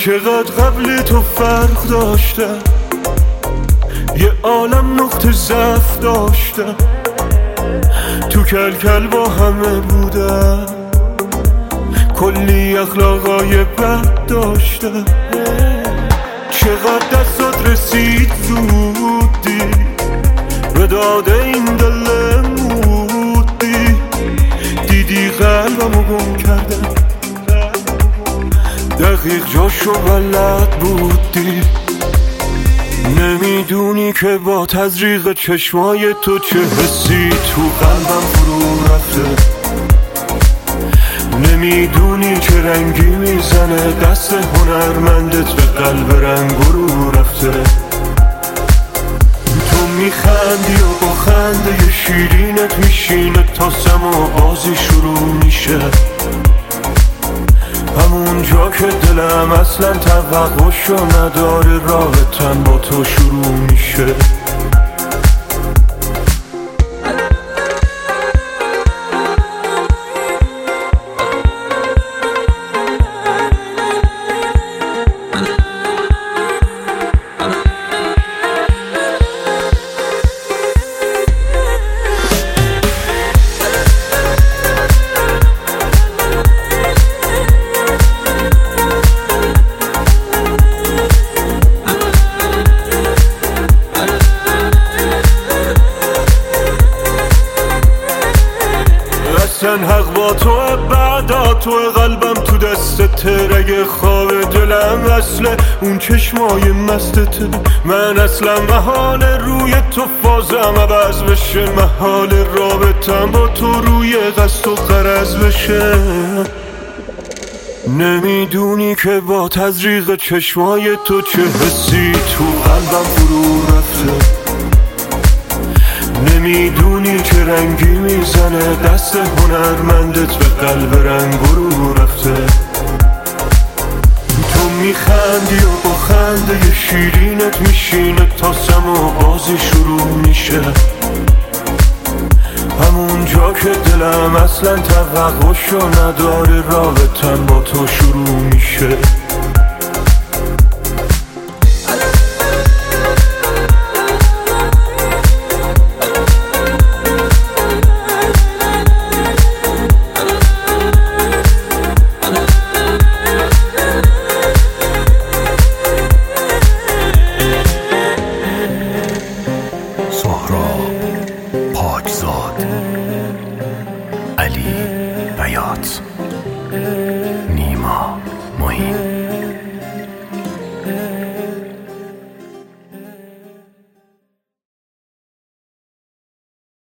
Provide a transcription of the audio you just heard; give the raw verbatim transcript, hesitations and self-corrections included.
چقدر قبل تو فرق داشتم، یه عالم نقطه ضعف داشتم، تو کل کل با همه بودم، کلی اخلاقای بد داشتم. چقدر دستات رسید زودی به داده این دل مودی، دیدی قلبمو گم کردم، دقیق جاشو بلد بودی. نمیدونی که با تزریق چشمای تو چه حسی تو قلبم فرو رفته، نمیدونی چه رنگی میزنه دست هنرمندت به قلب رنگ رو رفته. تو میخندی و با خنده شیرینت میشینه تا سما بازی شروع میشه، همون جا که دلم اصلا توقعشو نداره رابطم با تو شروع میشه. حق با تو بعدا تو قلبم تو دستت، رگ خواب دلم اصله اون چشمای مستت. من اصلا محال روی تو فازم عوض بشه، محال رابطم با تو روی قصد و غرض بشه. نمیدونی که با تزریق چشمای تو چه حسی تو قلبم فرو رفته، نمیدونی چه رنگی میزنه دست هنرمندت به قلب رنگ رو رفته. تو میخندی و با خنده شیرینت میشینه تا سما بازی شروع میشه، همون جا که دلم اصلا توقعشو نداره رابطم با تو شروع میشه. پاکزاد، علی بیات، نیما معین.